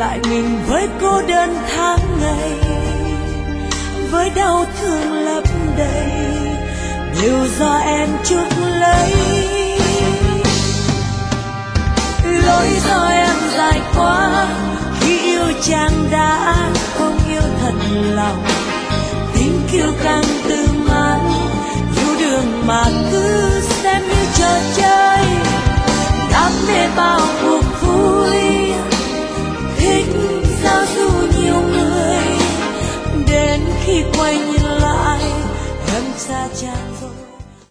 lại mình với cô đơn tháng ngày, với đau thương lấp đầy, đều do em chuốc lấy. Lỗi do em dài quá, khi yêu chàng đã không yêu thật lòng, tiếng kêu càng từ mãi, yêu đường mà cứ